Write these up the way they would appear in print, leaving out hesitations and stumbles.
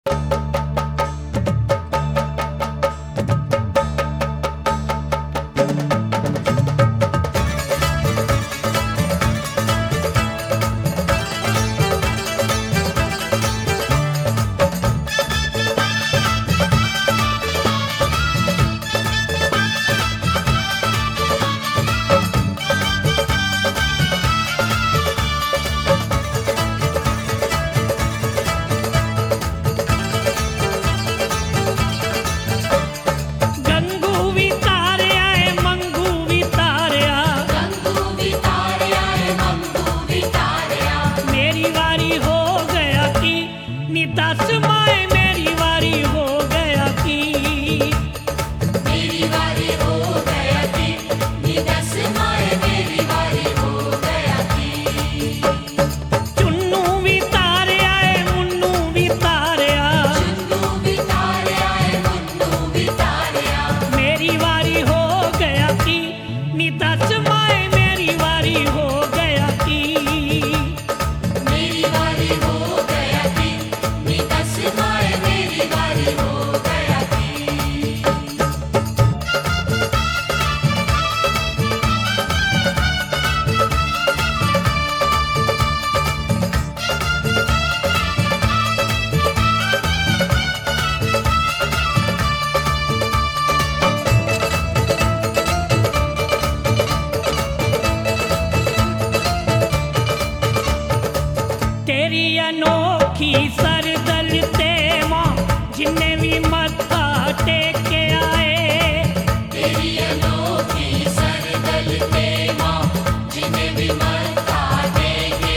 अनोखी सरदल ते मां जिन्ने भी मत्था टेके आए। तेरी अनोखी सरदल ते मां जिन्ने भी मत्था टेके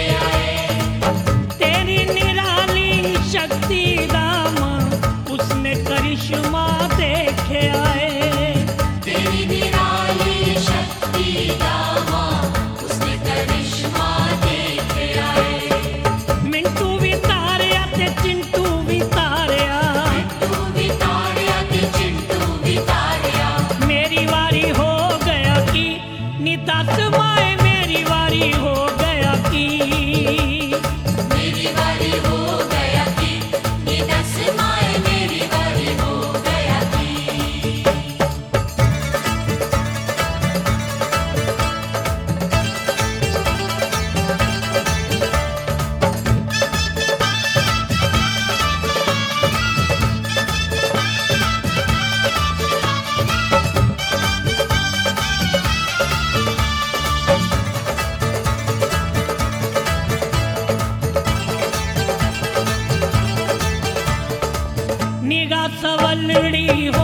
आए। तेरी निराली शक्ति दाम उसने करिश्मा देखे आए। तेरी निराली शक्ति दाम उसने करिश्मा देखे आए। मिंटू भी तारिया ते चिंटू भी तारिया, चिंटू भी तारिया ते चिंटू भी तारिया। मेरी वारी हो गया कि नितास माए मेरी वारी हो गया कि मेरी बारी हो गया कि निदस माए मेरी बारी हो गया कि। निगाह सवलड़ी हो